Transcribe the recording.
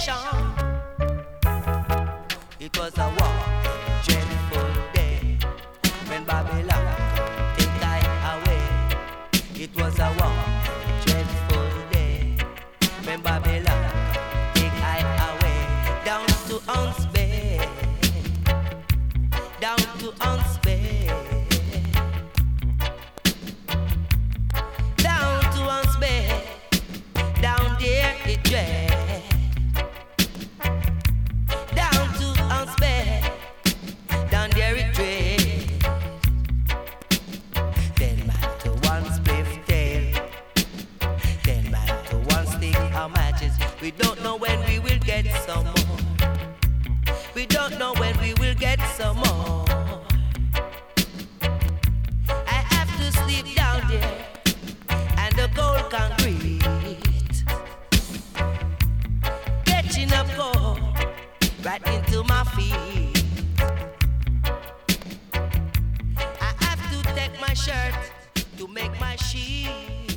nation. It was a war, dreadful day when Babylon take I away. It was a war, dreadful day when Babylon take I away. Down to Hunts Bay, down to Hunts Bay, down to Hunts Bay, down there it dread. Down to Hunts Bay, down there it dread. Ten man to one spliff tail, 10 man to one stick of matches. We don't know when we will get some more. We don't know when we will get some more. I have to sleep down there and the cold concrete, catching up cold right into my feet. I have to take my shirt to make my sheet.